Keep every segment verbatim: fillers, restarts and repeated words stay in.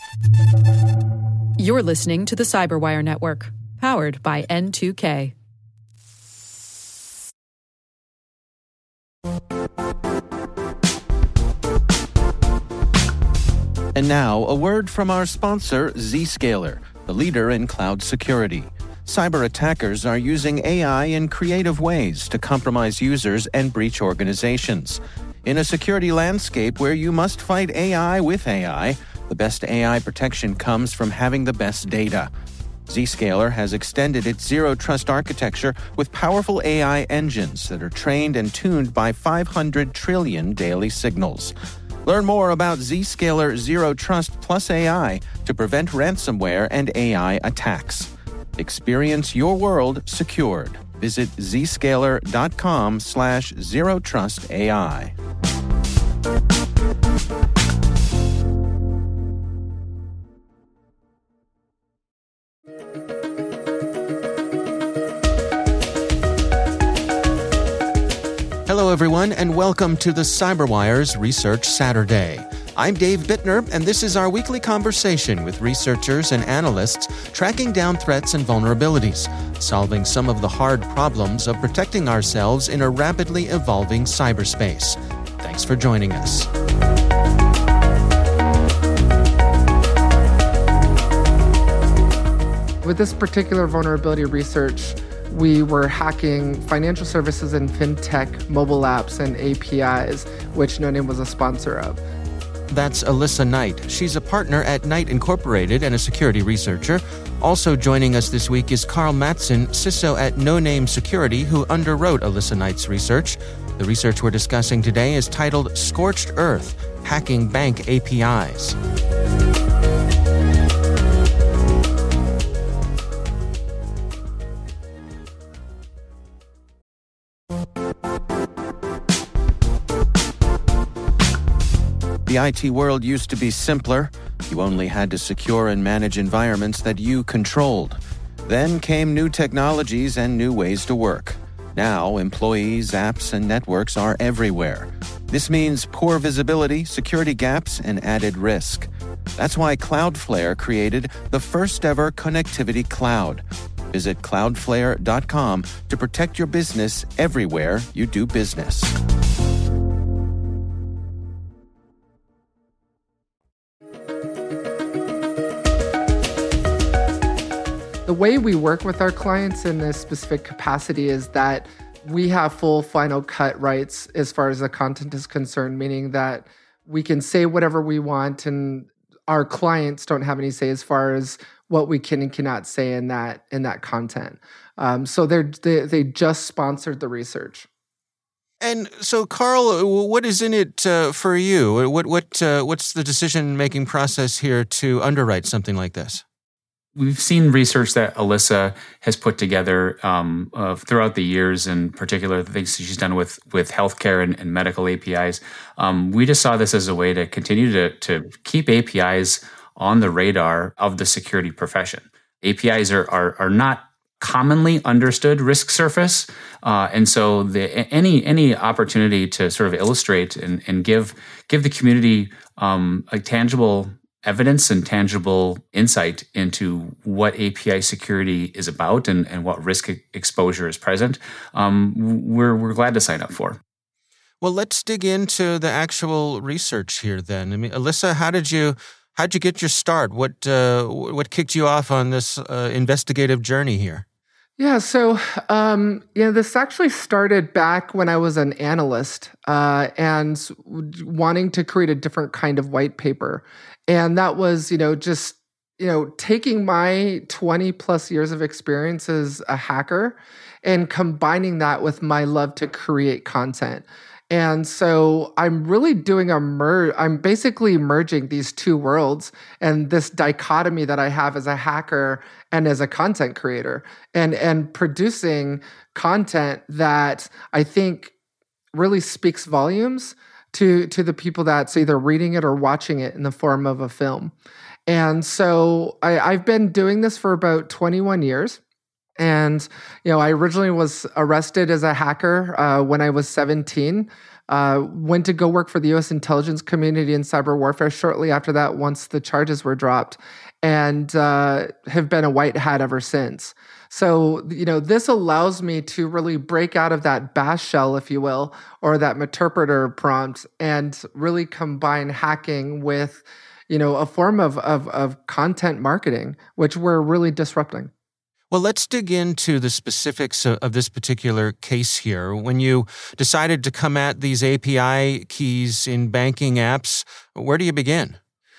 You're listening to the Cyberwire Network, powered by N two K. And now, a word from our sponsor, Zscaler, the leader in cloud security. Cyber attackers are using A I in creative ways to compromise users and breach organizations. In a security landscape where you must fight A I with A I, the best A I protection comes from having the best data. Zscaler has extended its zero-trust architecture with powerful A I engines that are trained and tuned by five hundred trillion daily signals. Learn more about Zscaler Zero Trust Plus A I to prevent ransomware and A I attacks. Experience your world secured. Visit zscaler.com slash zero trust AI. Hello, everyone, and welcome to the CyberWire's Research Saturday. I'm Dave Bittner, and this is our weekly conversation with researchers and analysts tracking down threats and vulnerabilities, solving some of the hard problems of protecting ourselves in a rapidly evolving cyberspace. Thanks for joining us. With this particular vulnerability research, we were hacking financial services and fintech mobile apps and A P Is, which No Name was a sponsor of. That's Alyssa Knight. She's a partner at Knight Incorporated and a security researcher. Also joining us this week is Carl Mattson, C I S O at No Name Security, who underwrote Alyssa Knight's research. The research we're discussing today is titled Scorched Earth, Hacking Bank A P Is. The I T world used to be simpler. You only had to secure and manage environments that you controlled. Then came new technologies and new ways to work. Now, employees, apps, and networks are everywhere. This means poor visibility, security gaps, and added risk. That's why Cloudflare created the first-ever connectivity cloud. Visit cloudflare dot com to protect your business everywhere you do business. The way we work with our clients in this specific capacity is that we have full final cut rights as far as the content is concerned, meaning that we can say whatever we want and our clients don't have any say as far as what we can and cannot say in that in that content. Um, so they're, they they just sponsored the research. And so, Carl, what is in it uh, for you? What what uh, what's the decision-making process here to underwrite something like this? We've seen research that Alyssa has put together um, uh, throughout the years, in particular, the things she's done with with healthcare and, and medical A P Is. Um, we just saw this as a way to continue to, to keep A P Is on the radar of the security profession. A P Is are are, are not commonly understood risk surface, uh, and so the, any any opportunity to sort of illustrate and, and give give the community um, a tangible evidence and tangible insight into what A P I security is about and, and what risk exposure is present, um, we're we're glad to sign up for. Well, let's dig into the actual research here then. I mean, Alyssa, how did you how did you get your start? What uh, what kicked you off on this uh, investigative journey here? Yeah, so um, you know, this actually started back when I was an analyst uh, and wanting to create a different kind of white paper. And that was, you know, just, you know, taking my twenty plus years of experience as a hacker and combining that with my love to create content. And so I'm really doing a merge. I'm basically merging these two worlds and this dichotomy that I have as a hacker and as a content creator, and and producing content that I think really speaks volumes to to the people that's either reading it or watching it in the form of a film. And so I, I've been doing this for about twenty-one years. And, you know, I originally was arrested as a hacker uh, when I was seventeen. Uh, went to go work for the U S intelligence community in cyber warfare shortly after that, once the charges were dropped, and uh, have been a white hat ever since. So, you know, this allows me to really break out of that bash shell, if you will, or that interpreter prompt, and really combine hacking with, you know, a form of, of, of content marketing, which we're really disrupting. Well, let's dig into the specifics of, of this particular case here. When you decided to come at these A P I keys in banking apps, where do you begin?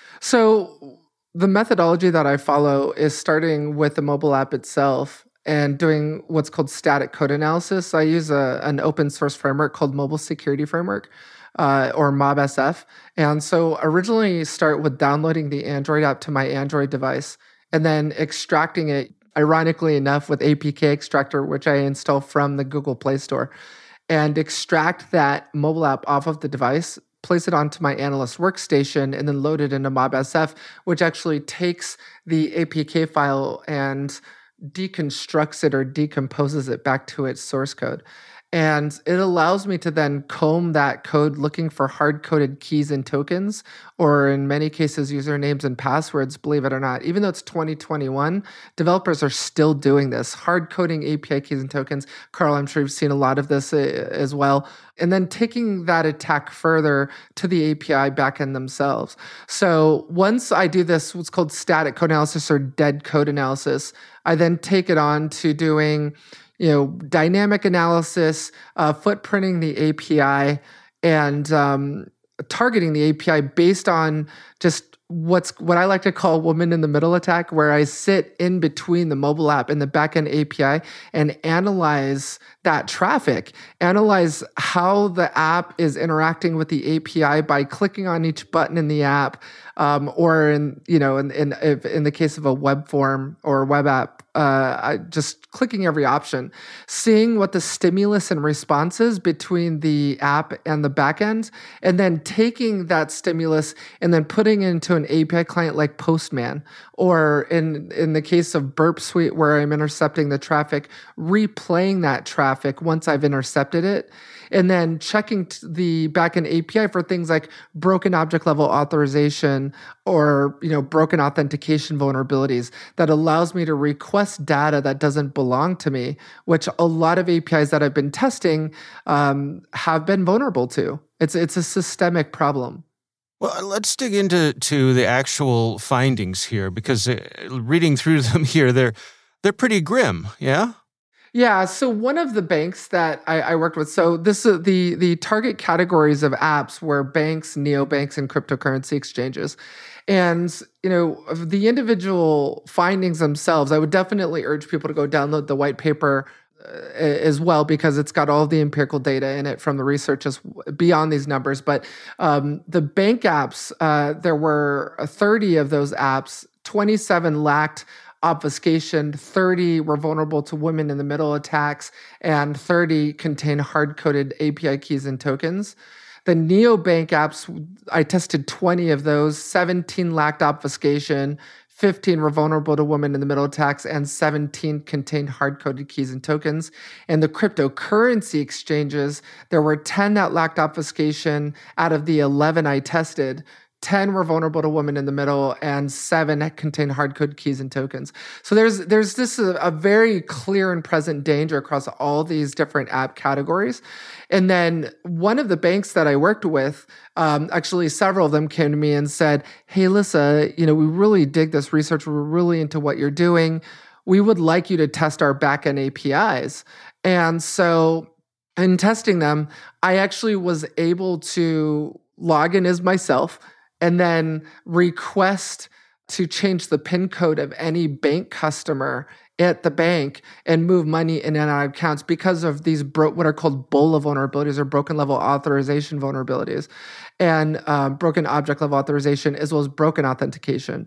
So the methodology that I follow is starting with the mobile app itself and doing what's called static code analysis. I use a, an open source framework called Mobile Security Framework, uh, or MobSF. And so originally start with downloading the Android app to my Android device and then extracting it, ironically enough, with A P K Extractor, which I install from the Google Play Store, and extract that mobile app off of the device, place it onto my analyst workstation, and then load it into MobSF, which actually takes the A P K file and deconstructs it or decomposes it back to its source code. And it allows me to then comb that code looking for hard-coded keys and tokens, or in many cases, usernames and passwords, believe it or not. Even though it's twenty twenty-one, developers are still doing this, hard-coding A P I keys and tokens. Carl, I'm sure you've seen a lot of this as well. And then taking that attack further to the A P I backend themselves. So once I do this, what's called static code analysis or dead code analysis, I then take it on to doing you know, dynamic analysis, uh, footprinting the A P I, and um, targeting the A P I based on just what's what I like to call woman in the middle attack, where I sit in between the mobile app and the backend A P I and analyze that traffic, analyze how the app is interacting with the A P I by clicking on each button in the app, um, or in you know, in in, if, in the case of a web form or web app. Uh, I, just clicking every option, seeing what the stimulus and response is between the app and the backend, and then taking that stimulus and then putting it into an A P I client like Postman, or in in the case of Burp Suite, where I'm intercepting the traffic, replaying that traffic once I've intercepted it, and then checking t- the backend A P I for things like broken object level authorization or you know broken authentication vulnerabilities that allows me to request data that doesn't belong to me, which a lot of A P Is that I've been testing um, have been vulnerable to. It's it's a systemic problem. Well, let's dig into to the actual findings here, because uh, reading through them here, they're they're pretty grim. Yeah. Yeah, so one of the banks that I, I worked with, so this is the the target categories of apps were banks, neobanks, and cryptocurrency exchanges. And, you know, the individual findings themselves, I would definitely urge people to go download the white paper uh, as well, because it's got all the empirical data in it from the research as beyond these numbers. But um, the bank apps, uh, there were thirty of those apps, twenty-seven lacked obfuscation, thirty were vulnerable to women in the middle attacks, and thirty contain hard-coded A P I keys and tokens. The neobank apps, I tested twenty of those, seventeen lacked obfuscation, fifteen were vulnerable to women in the middle attacks, and seventeen contained hard-coded keys and tokens. And the cryptocurrency exchanges, there were ten that lacked obfuscation out of the eleven I tested. ten were vulnerable to women in the middle, and seven contain hard-coded keys and tokens. So there's there's this a, a very clear and present danger across all these different app categories. And then one of the banks that I worked with, um, actually several of them came to me and said, "Hey, Alyssa, you know, we really dig this research. We're really into what you're doing. We would like you to test our backend A P Is." And so in testing them, I actually was able to log in as myself and then request to change the PIN code of any bank customer at the bank and move money in and out of accounts because of these bro- what are called B O L A vulnerabilities or broken level authorization vulnerabilities, and uh, broken object level authorization, as well as broken authentication.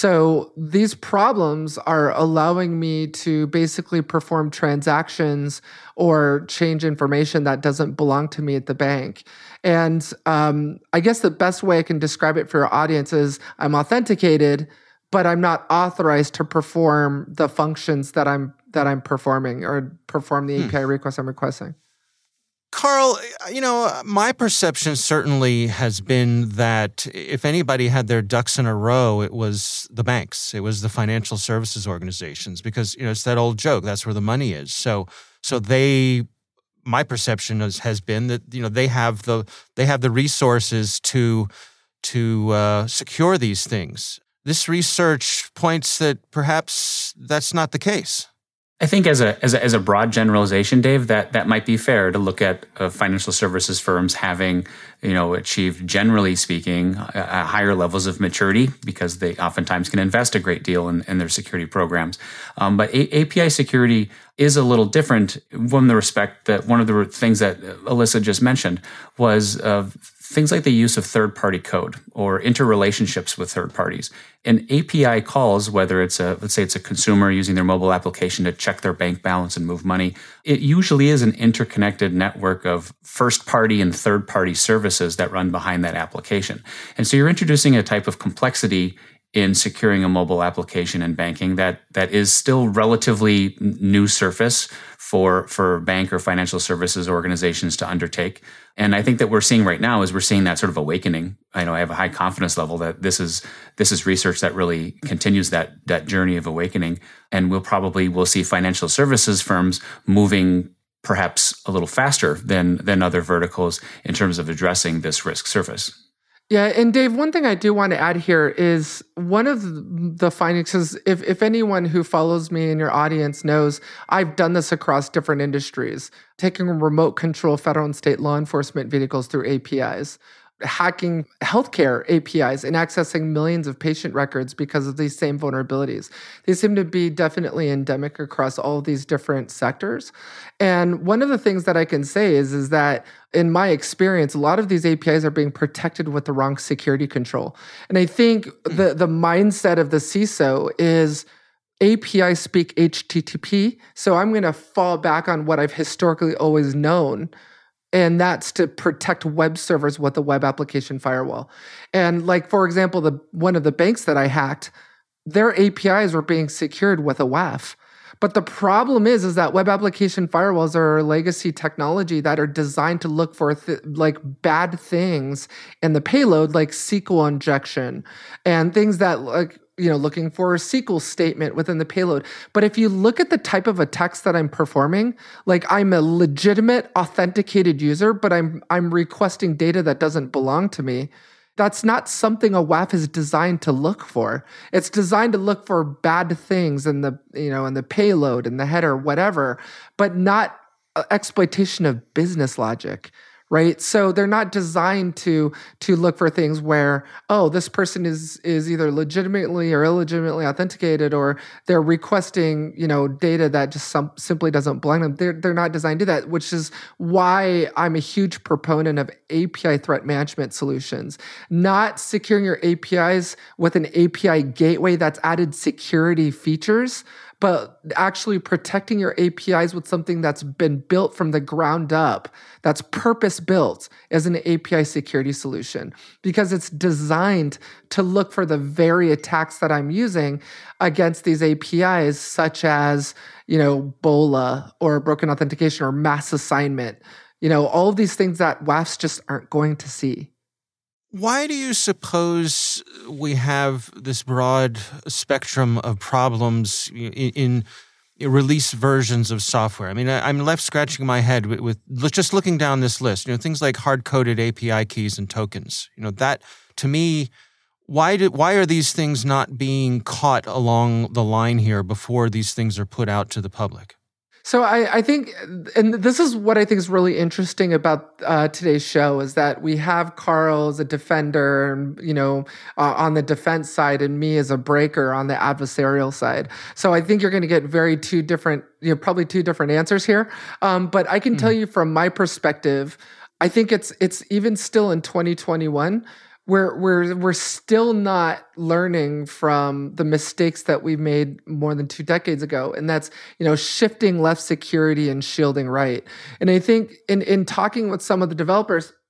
So these problems are allowing me to basically perform transactions or change information that doesn't belong to me at the bank. And um, I guess the best way I can describe it for your audience is I'm authenticated, but I'm not authorized to perform the functions that I'm that I'm performing or perform the hmm. A P I request I'm requesting. Carl, you know, my perception certainly has been that if anybody had their ducks in a row, it was the banks. It was the financial services organizations because, you know, it's that old joke. That's where the money is. So, so they, my perception is, has been that, you know, they have the, they have the resources to, to uh, secure these things. This research points that perhaps that's not the case. I think as a, as a as a broad generalization, Dave, that that might be fair to look at uh, financial services firms having, you know, achieved, generally speaking, uh, higher levels of maturity because they oftentimes can invest a great deal in, in their security programs. Um, but a- API security is a little different from the respect that one of the things that Alyssa just mentioned was uh, things like the use of third-party code or interrelationships with third parties. And A P I calls, whether it's a, let's say it's a consumer using their mobile application to check their bank balance and move money, it usually is an interconnected network of first-party and third-party services that run behind that application. And so you're introducing a type of complexity in securing a mobile application and banking that that is still relatively new surface for for bank or financial services organizations to undertake. And I think that we're seeing right now is we're seeing that sort of awakening. I know I have a high confidence level that this is this is research that really continues that that journey of awakening. And we'll probably we'll see financial services firms moving perhaps a little faster than than other verticals in terms of addressing this risk surface. Yeah, and Dave, one thing I do want to add here is one of the findings is if, if anyone who follows me in your audience knows, I've done this across different industries, taking remote control federal and state law enforcement vehicles through A P Is, hacking healthcare A P Is and accessing millions of patient records because of these same vulnerabilities. They seem to be definitely endemic across all of these different sectors. And one of the things that I can say is, is that in my experience, a lot of these A P Is are being protected with the wrong security control. And I think the, the mindset of the C I S O is A P Is speak H T T P, so I'm going to fall back on what I've historically always known, and that's to protect web servers with a web application firewall. And like, for example, the one of the banks that I hacked, their A P Is were being secured with a W A F. But the problem is, is that web application firewalls are legacy technology that are designed to look for th- like bad things in the payload, like S Q L injection and things that like, you know, looking for a S Q L statement within the payload. But if you look at the type of attacks that I'm performing, like I'm a legitimate authenticated user, but I'm I'm requesting data that doesn't belong to me. That's not something a W A F is designed to look for. It's designed to look for bad things in the, you know, in the payload, in the header, whatever, but not exploitation of business logic. Right, so they're not designed to to look for things where, oh, this person is is either legitimately or illegitimately authenticated, or they're requesting, you know, data that just some, simply doesn't belong to them. They're they're not designed to do that, which is why I'm a huge proponent of A P I threat management solutions. Not securing your A P Is with an A P I gateway that's added security features, but actually protecting your A P Is with something that's been built from the ground up, that's purpose-built as an A P I security solution, because it's designed to look for the very attacks that I'm using against these A P Is, such as, you know, B O L A or broken authentication or mass assignment, you know, all of these things that W A Fs just aren't going to see. Why do you suppose we have this broad spectrum of problems in, in release versions of software? I mean, I, I'm left scratching my head with, with just looking down this list. You know, things like hard-coded A P I keys and tokens. You know, that to me, why do why are these things not being caught along the line here before these things are put out to the public? So I, I think, and this is what I think is really interesting about uh, today's show, is that we have Carl as a defender, and, you know, uh, on the defense side, and me as a breaker on the adversarial side. So I think you're going to get very two different, you know, probably two different answers here. Um, but I can mm. tell you from my perspective, I think it's it's even still in twenty twenty-one. We're we're we're still not learning from the mistakes that we made more than two decades ago, and that's, you know, shifting left security and shielding right. And I think in in talking with some of the developers,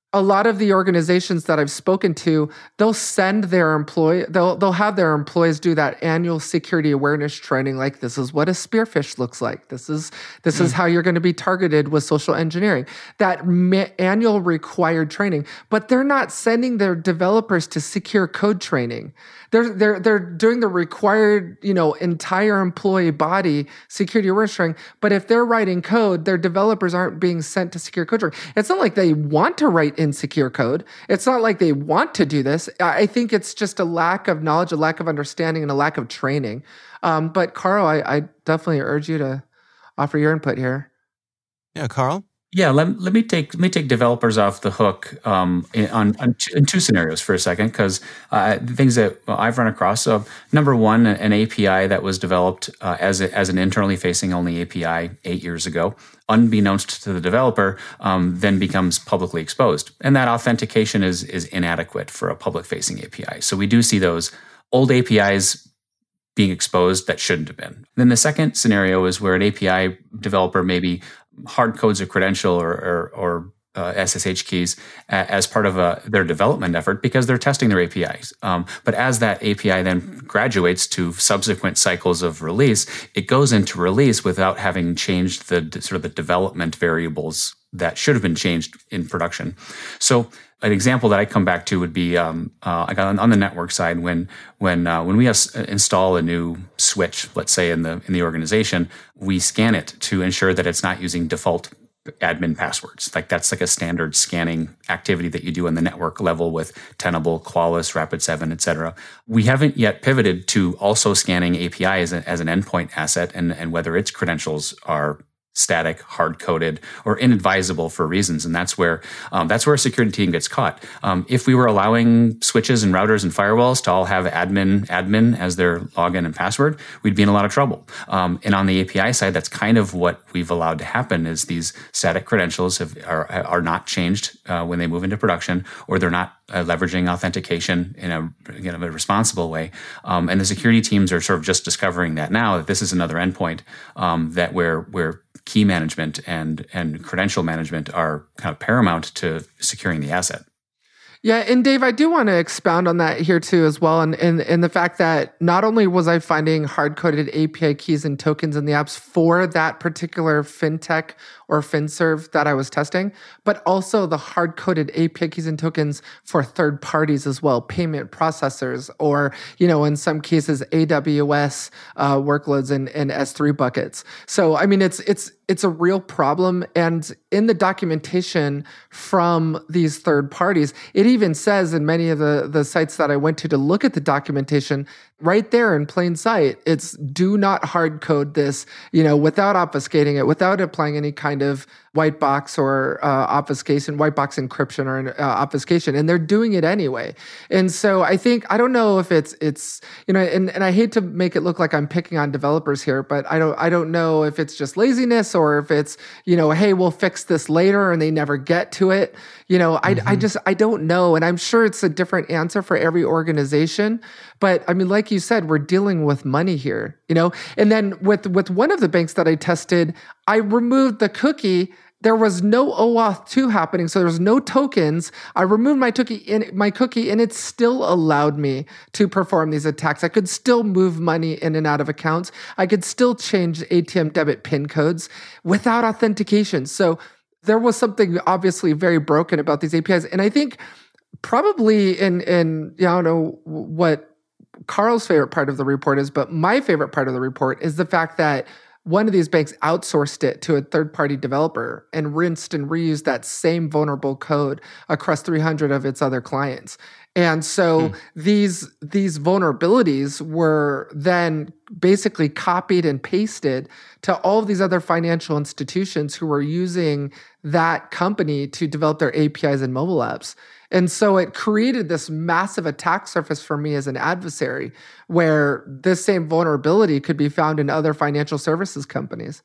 A lot of the organizations that I've spoken to, they'll send their employee, they'll they'll have their employees do that annual security awareness training. Like, this is what a spearfish looks like. This is this mm. is how you're going to be targeted with social engineering. That ma- annual required training, but they're not sending their developers to secure code training. They're they're they're doing the required, you know, entire employee body security awareness training. But if they're writing code, their developers aren't being sent to secure code training. It's not like they want to write insecure code. It's not like they want to do this. I think it's just a lack of knowledge, a lack of understanding, and a lack of training. Um, but Carl, I, I definitely urge you to offer your input here. Yeah, Carl? Yeah, let, let me take let me take developers off the hook um, in, on, on two, in two scenarios for a second, because uh, things that I've run across. So, number one, an A P I that was developed uh, as a, as an internally facing only A P I eight years ago, unbeknownst to the developer, um, then becomes publicly exposed, and that authentication is is inadequate for a public facing A P I. So we do see those old A P Is being exposed that shouldn't have been. Then the second scenario is where an A P I developer maybe hard codes a credential or, or, or uh, S S H keys as part of a, their development effort because they're testing their A P Is. Um, but as that A P I then graduates to subsequent cycles of release, it goes into release without having changed the sort of the development variables that should have been changed in production. So an example that I come back to would be um, uh, I got on, on the network side when when uh, when we has, uh, install a new switch, let's say in the in the organization, we scan it to ensure that it's not using default admin passwords. Like that's like a standard scanning activity that you do on the network level with Tenable, Qualys, Rapid seven, et cetera. We haven't yet pivoted to also scanning A P I as, a, as an endpoint asset and, and whether its credentials are static, hard-coded, or inadvisable for reasons, and that's where um, that's where a security team gets caught. Um, if we were allowing switches and routers and firewalls to all have admin admin as their login and password, we'd be in a lot of trouble. Um, and on the A P I side, that's kind of what we've allowed to happen: is these static credentials have, are are not changed uh, when they move into production, or they're not uh, leveraging authentication in a, you know, a responsible way. Um, and the security teams are sort of just discovering that now, that this is another endpoint um, that where where key management and and credential management are kind of paramount to securing the asset. Yeah, and Dave, I do want to expound on that here too as well, and and, and the fact that not only was I finding hard-coded A P I keys and tokens in the apps for that particular fintech or FinServe that I was testing, but also the hard-coded A P I keys and tokens for third parties as well, payment processors, or, you know, in some cases, A W S uh, workloads and, and S three buckets. So, I mean, it's it's it's a real problem. And in the documentation from these third parties, it even says in many of the, the sites that I went to to look at the documentation, right there in plain sight, it's do not hard code this, you know, without obfuscating it, without applying any kind of white box or uh, obfuscation, white box encryption or uh, obfuscation, and they're doing it anyway. And so I think, I don't know if it's, it's you know, and, and I hate to make it look like I'm picking on developers here, but I don't, I don't know if it's just laziness or if it's, you know, hey, we'll fix this later and they never get to it. You know, mm-hmm. I, I just, I don't know. And I'm sure it's a different answer for every organization. But I mean, like you said, we're dealing with money here, you know? And then with, with one of the banks that I tested, I removed the cookie. There was no OAuth two happening, so there was no tokens. I removed my cookie, in, my cookie, and it still allowed me to perform these attacks. I could still move money in and out of accounts. I could still change A T M debit PIN codes without authentication. So there was something obviously very broken about these A P Is. And I think probably in, in you know, I don't know what Carl's favorite part of the report is, but my favorite part of the report is the fact that one of these banks outsourced it to a third-party developer and rinsed and reused that same vulnerable code across three hundred of its other clients. And so hmm. these these vulnerabilities were then basically copied and pasted to all of these other financial institutions who were using that company to develop their A P Is and mobile apps. And so it created this massive attack surface for me as an adversary where this same vulnerability could be found in other financial services companies.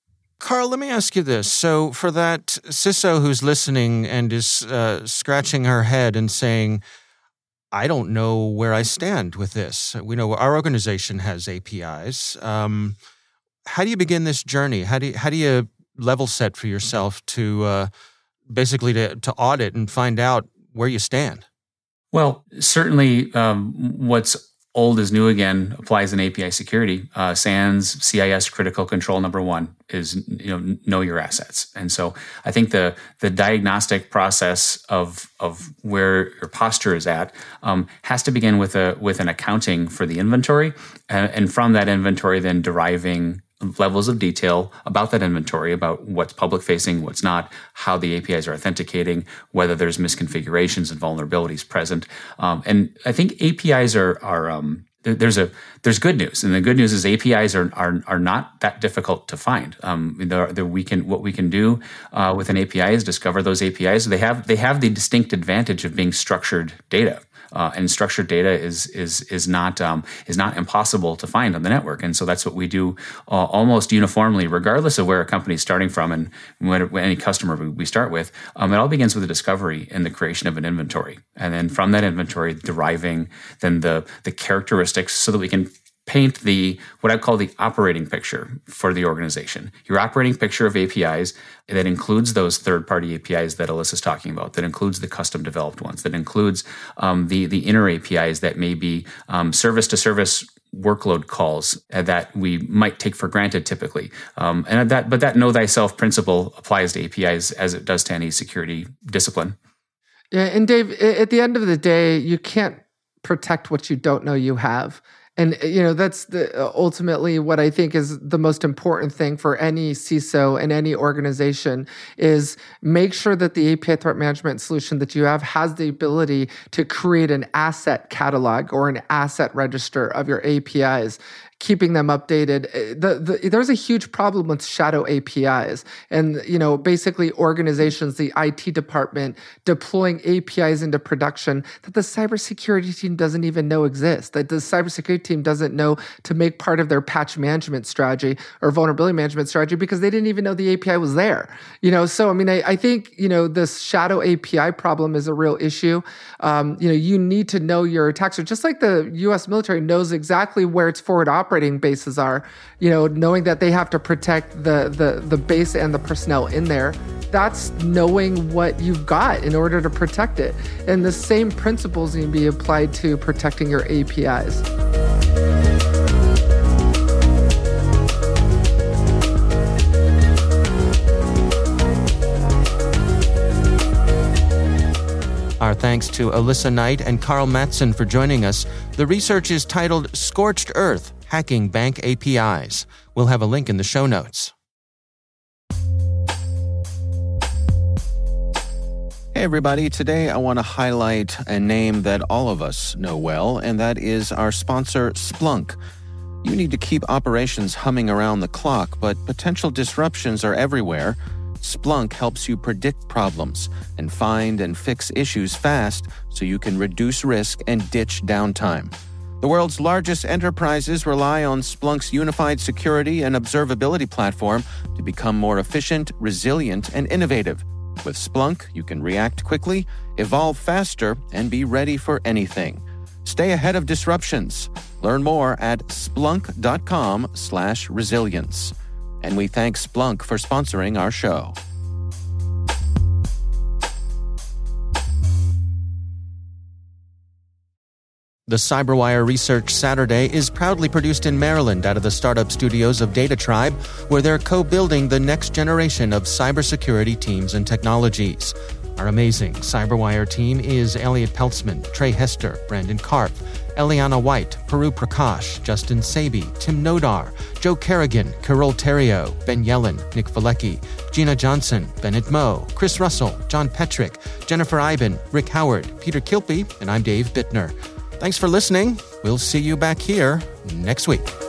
Carl, let me ask you this. So for that C I S O who's listening and is uh, scratching her head and saying, I don't know where I stand with this. We know our organization has A P Is. Um, how do you begin this journey? How do you, how do you level set for yourself to uh, basically to, to audit and find out where you stand? Well, certainly um, what's old is new again applies in A P I security. Uh, SANS, C I S critical control number one is, you know, know your assets. And so I think the the diagnostic process of of where your posture is at um, has to begin with a with an accounting for the inventory, and, and from that inventory then deriving levels of detail about that inventory, about what's public facing, what's not, how the A P Is are authenticating, whether there's misconfigurations and vulnerabilities present. Um, and I think A P Is are are um, there's a there's good news, and the good news is A P Is are are are not that difficult to find. Um, the, the we can what we can do uh, with an A P I is discover those A P Is. They have they have the distinct advantage of being structured data. Uh, and structured data is is is not um, is not impossible to find on the network, and so that's what we do uh, almost uniformly, regardless of where a company is starting from and when, when any customer we start with. Um, it all begins with a discovery and the creation of an inventory, and then from that inventory, deriving then the the characteristics so that we can paint the what I call the operating picture for the organization. Your operating picture of A P Is that includes those third-party A P Is that Alyssa's talking about, that includes the custom-developed ones, that includes um, the the inner A P Is that may be um, service-to-service workload calls that we might take for granted typically. Um, and that, but that know thyself principle applies to A P Is as it does to any security discipline. Yeah, and Dave, at the end of the day, you can't protect what you don't know you have. And, you know, that's the, uh, ultimately what I think is the most important thing for any C I S O and any organization is make sure that the A P I threat management solution that you have has the ability to create an asset catalog or an asset register of your A P Is, keeping them updated. The, the, there's a huge problem with shadow A P Is and, you know, basically organizations, the I T department deploying A P Is into production that the cybersecurity team doesn't even know exist, that the cybersecurity team doesn't know to make part of their patch management strategy or vulnerability management strategy because they didn't even know the A P I was there. You know, so, I mean, I, I think, you know, this shadow A P I problem is a real issue. Um, you know, you need to know your attack surface, just like the U S military knows exactly where its forward operating operating bases are, you know, knowing that they have to protect the, the, the base and the personnel in there. That's knowing what you've got in order to protect it. And the same principles need to be applied to protecting your A P Is. Our thanks to Alyssa Knight and Carl Mattson for joining us. The research is titled Scorched Earth, Hacking Bank A P Is. We'll have a link in the show notes. Hey everybody, today I want to highlight a name that all of us know well, and that is our sponsor, Splunk. You need to keep operations humming around the clock, but potential disruptions are everywhere. Splunk helps you predict problems and find and fix issues fast so you can reduce risk and ditch downtime. The world's largest enterprises rely on Splunk's unified security and observability platform to become more efficient, resilient, and innovative. With Splunk, you can react quickly, evolve faster, and be ready for anything. Stay ahead of disruptions. Learn more at splunk.com slash resilience. And we thank Splunk for sponsoring our show. The CyberWire Research Saturday is proudly produced in Maryland out of the startup studios of Data Tribe, where they're co-building the next generation of cybersecurity teams and technologies. Our amazing CyberWire team is Elliot Peltzman, Trey Hester, Brandon Karpf, Eliana White, Peru Prakash, Justin Sabi, Tim Nodar, Joe Kerrigan, Carol Terrio, Ben Yellen, Nick Valecki, Gina Johnson, Bennett Moe, Chris Russell, John Petrick, Jennifer Iben, Rick Howard, Peter Kilpie, and I'm Dave Bittner. Thanks for listening. We'll see you back here next week.